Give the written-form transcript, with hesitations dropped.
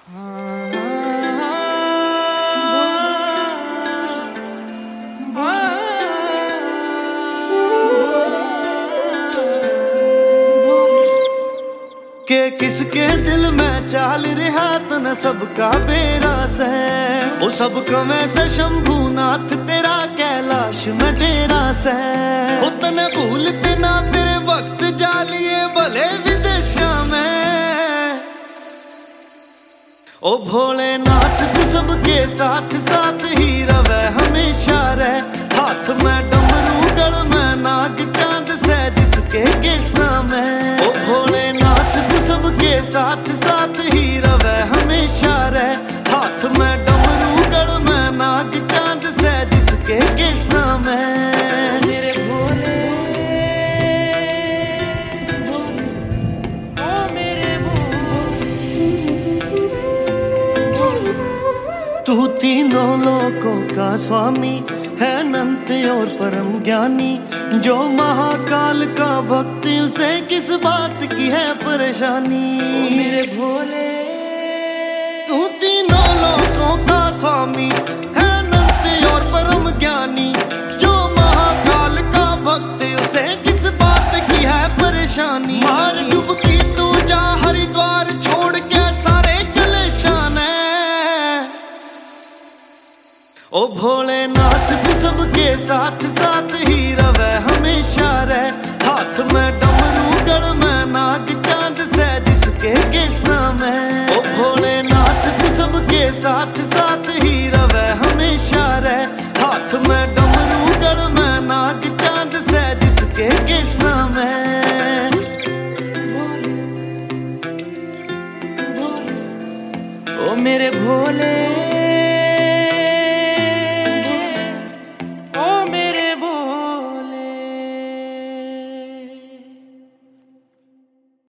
के किसके दिल में चाल रहा तो न सबका बेरास है। वो सबका वैसे शंभूनाथ तेरा कैलाश में डेरा से। वो तने भूलते ना तेरे वक्त जालिए भले विदेशा में। ओ भोलेनाथ भी सबके साथ साथ ही रवे हमेशा रह। हाथ में डमरू गल में नाग चांद से जिसके केसा में। ओ भोलेनाथ भी सबके साथ साथ ही रवे हमेशा रह। हाथ में डमरू गल में नाग चांद से जिसके केसा में। मेरे भोले ओ मेरे भोले। तू तीनों लोकों का स्वामी है, अनंत और परम ज्ञानी। जो महाकाल का भक्त उसे किस बात की है परेशानी। ओ मेरे भोले तू तीनों लोकों का स्वामी है, अनंत और परम ज्ञानी। जो महाकाल का भक्त उसे किस बात की है परेशानी। मार डुबकी तू जा हरिद्वार छोड़ के सारे कलेशान है। ओ भोलेनाथ भी सबके साथ साथ ही रवे हमेशा रह। हाथ में डमरू गल में नाग चांद से जिसके केसा में। ओ भोलेनाथ भी सबके साथ साथ ही रवे हमेशा रह। हाथ में डमरू गल में नाग चांद से जिसके केसा में। ओ मेरे भोले